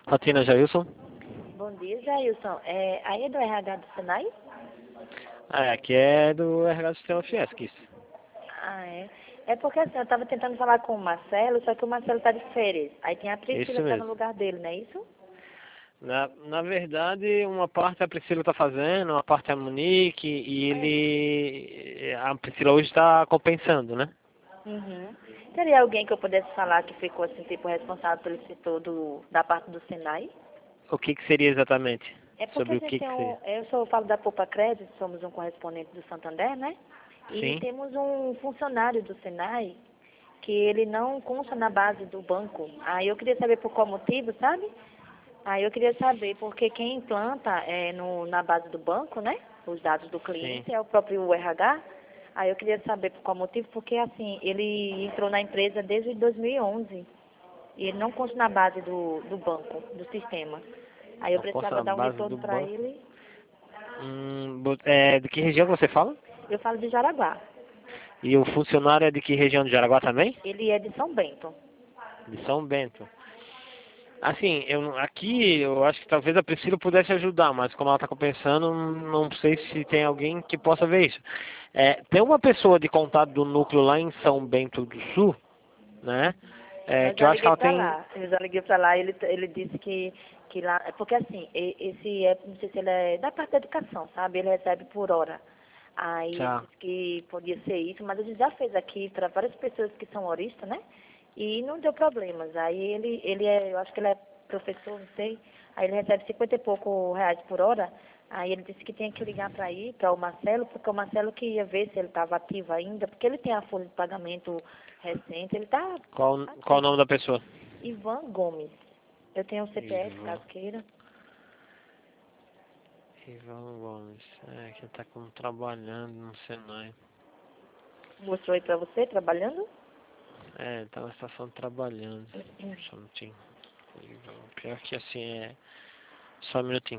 Rotina Jailson. Bom dia, Jailson. Aí é do RH do Senai? Aqui é do RH do Sistema Fiesc. Ah, é. É porque assim, eu estava tentando falar com o Marcelo, só que o Marcelo está de férias. Aí tem a Priscila Isso que tá no mesmo. lugar dele, não é isso? Na verdade, uma parte a Priscila está fazendo, uma parte a Monique, e a Priscila hoje está compensando, né? Uhum. Teria alguém que eu pudesse falar que ficou assim, tipo, responsável pelo setor da parte do Senai? O que seria exatamente? É porque a Sobre o gente que tem seria? eu falo da Poupa Crédito, somos um correspondente do Santander, né? E Sim? temos um funcionário do Senai que ele não consta na base do banco. Aí eu queria saber por qual motivo, sabe? Aí eu queria saber, porque quem implanta na base do banco, né? Os dados do Sim. cliente é o próprio RH. Aí eu queria saber por qual motivo, porque assim, ele entrou na empresa desde 2011 e ele não consta na base do banco, do sistema. Aí eu Não consta precisava na dar um base retorno do para banco. ele. De que região você fala? Eu falo de Jaraguá. E o funcionário é de que região de Jaraguá também? Ele é de São Bento. De São Bento. Assim, aqui eu acho que talvez a Priscila pudesse ajudar, mas como ela está compensando, não sei se tem alguém que possa ver isso. Tem uma pessoa de contato do núcleo lá em São Bento do Sul, né? Eu Que eu já acho que liguei ela para tem. lá. Eu já liguei para lá e ele disse que lá. É porque assim, esse é, não sei se ele é da parte da educação, sabe? Ele recebe por hora. Aí ele Tá. disse que podia ser isso, mas a gente já fez aqui para várias pessoas que são horistas, né? E não deu problemas. Aí eu acho que ele é professor, não sei. Aí ele recebe 50 e pouco reais por hora. Aí ele disse que tinha que ligar para ir, para o Marcelo, porque o Marcelo que ia ver se ele estava ativo ainda, porque ele tem a folha de pagamento recente, ele está Qual o ativo. nome da pessoa? Ivan Gomes. Eu tenho o CPF, Ivan. caso queira. Ivan Gomes. Que tá como trabalhando no Senai. Mostrou aí para você, trabalhando? Tá na estação trabalhando. Só um minutinho. Pior que assim é. Só um minutinho.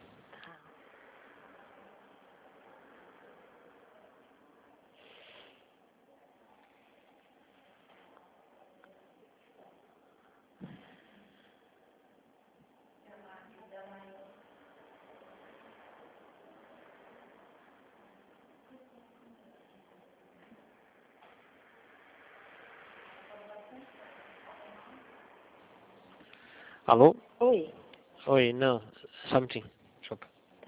Alô? Oi. Oi, não. Só um minutinho. Desculpa.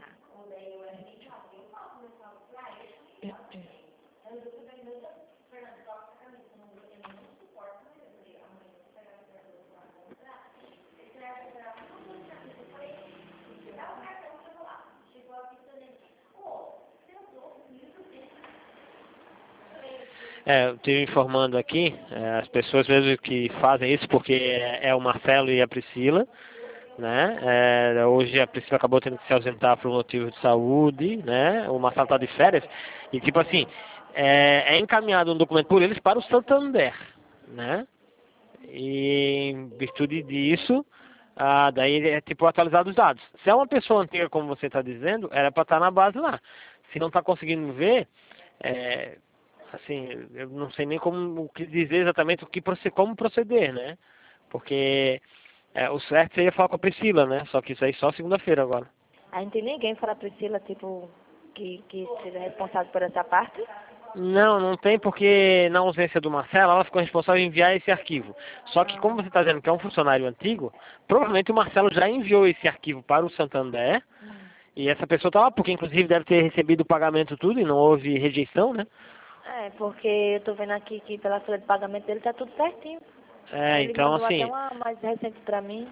Eu estive informando aqui, as pessoas mesmo que fazem isso, porque é o Marcelo e a Priscila, né? Hoje a Priscila acabou tendo que se ausentar por motivo de saúde, né? O Marcelo está de férias, e tipo assim, é encaminhado um documento por eles para o Santander, né? E em virtude disso, daí é tipo atualizado os dados. Se é uma pessoa antiga, como você está dizendo, era para estar na base lá. Se não está conseguindo ver, é, assim, eu não sei nem como o que dizer exatamente como proceder, né? Porque o certo seria falar com a Priscila, né? Só que isso aí só segunda-feira agora. Aí não tem ninguém fora a Priscila, tipo, que seja responsável por essa parte? Não tem porque na ausência do Marcelo, ela ficou responsável em enviar esse arquivo. Só que como Ah, você está dizendo que é um funcionário antigo, provavelmente o Marcelo já enviou esse arquivo para o Santander hum. e essa pessoa está lá, porque inclusive deve ter recebido o pagamento tudo e não houve rejeição, né? Porque eu tô vendo aqui que pela folha de pagamento dele tá tudo certinho. Aí ele Então mandou até assim, uma mais recente para mim.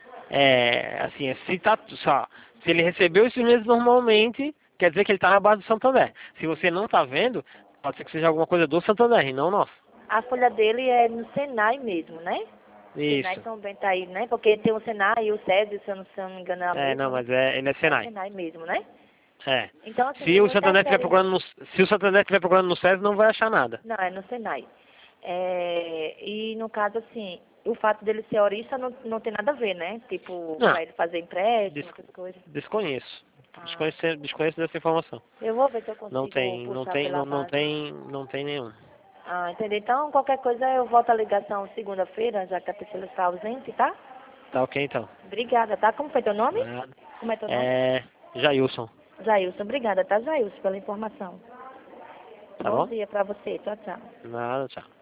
se ele recebeu esses meses normalmente, quer dizer que ele está na base do Santander. Se você não está vendo, pode ser que seja alguma coisa do Santander e não nosso. A folha dele é no Senai mesmo, né? Senai Isso. São Bento aí, né? Porque tem o Senai e o SESI, se eu não me engano, é a Não, mesma, né? mas ele é É o Senai. Senai mesmo, né? É. Então, assim, Se o ninguém Santander estiver interfere. procurando se o Santander estiver procurando no SES, não vai achar nada. Não, é no Senai. E no caso, assim, o fato dele ser horista não tem nada a ver, né? Tipo, Não, para ele fazer empréstimo, des- essas coisas. desconheço. Ah, Desconheço dessa informação. eu vou ver se eu Não consigo tem, não puxar tem, pela não, não base. tem, não tem nenhum. Ah, entendi. Então, qualquer coisa eu volto a ligação segunda-feira, já que a Priscila está ausente, tá? Tá ok então. Obrigada, tá? Como foi teu nome? Nada. Como é teu nome? Jailson. Jailson, obrigada, tá, Jailson, pela informação. Tá Bom bom? dia pra você. Tchau, tchau. Nada, tchau.